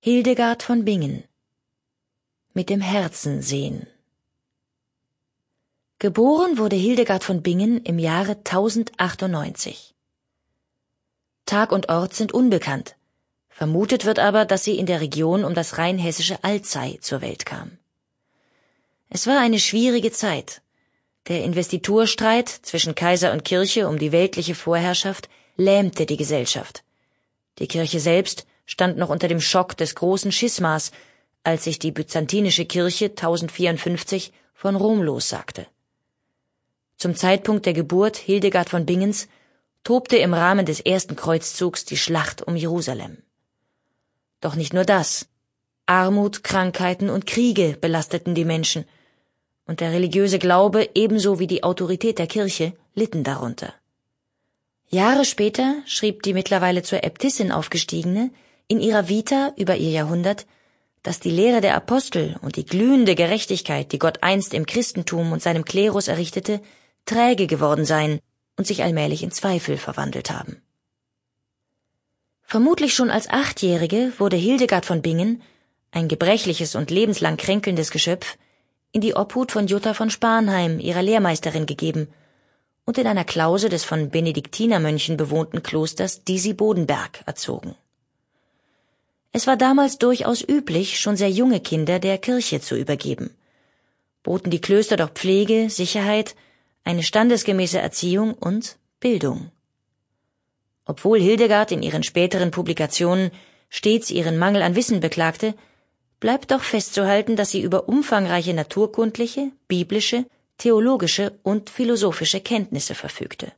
Hildegard von Bingen. Mit dem Herzen sehen. Geboren wurde Hildegard von Bingen im Jahre 1098. Tag und Ort sind unbekannt. Vermutet wird aber, dass sie in der Region um das rheinhessische Alzey zur Welt kam. Es war eine schwierige Zeit. Der Investiturstreit zwischen Kaiser und Kirche um die weltliche Vorherrschaft lähmte die Gesellschaft. Die Kirche selbst stand noch unter dem Schock des großen Schismas, als sich die byzantinische Kirche 1054 von Rom lossagte. Zum Zeitpunkt der Geburt Hildegard von Bingens tobte im Rahmen des ersten Kreuzzugs die Schlacht um Jerusalem. Doch nicht nur das. Armut, Krankheiten und Kriege belasteten die Menschen, und der religiöse Glaube ebenso wie die Autorität der Kirche litten darunter. Jahre später schrieb die mittlerweile zur Äbtissin aufgestiegene in ihrer Vita über ihr Jahrhundert, dass die Lehre der Apostel und die glühende Gerechtigkeit, die Gott einst im Christentum und seinem Klerus errichtete, träge geworden seien und sich allmählich in Zweifel verwandelt haben. Vermutlich schon als 8-Jährige wurde Hildegard von Bingen, ein gebrechliches und lebenslang kränkelndes Geschöpf, in die Obhut von Jutta von Spanheim, ihrer Lehrmeisterin, gegeben und in einer Klause des von Benediktinermönchen bewohnten Klosters Disi-Bodenberg erzogen. Es war damals durchaus üblich, schon sehr junge Kinder der Kirche zu übergeben. Boten die Klöster doch Pflege, Sicherheit, eine standesgemäße Erziehung und Bildung. Obwohl Hildegard in ihren späteren Publikationen stets ihren Mangel an Wissen beklagte, bleibt doch festzuhalten, dass sie über umfangreiche naturkundliche, biblische, theologische und philosophische Kenntnisse verfügte.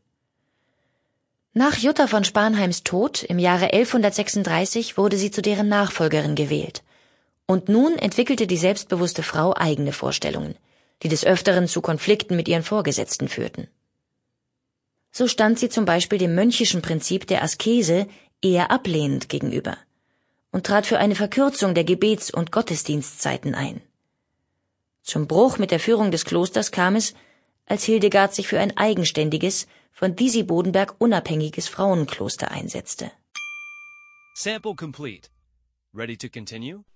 Nach Jutta von Spanheims Tod im Jahre 1136 wurde sie zu deren Nachfolgerin gewählt. Und nun entwickelte die selbstbewusste Frau eigene Vorstellungen, die des Öfteren zu Konflikten mit ihren Vorgesetzten führten. So stand sie zum Beispiel dem mönchischen Prinzip der Askese eher ablehnend gegenüber und trat für eine Verkürzung der Gebets- und Gottesdienstzeiten ein. Zum Bruch mit der Führung des Klosters kam es, als Hildegard sich für ein eigenständiges, von Disi-Bodenberg unabhängiges Frauenkloster einsetzte. Sample complete. Ready to continue?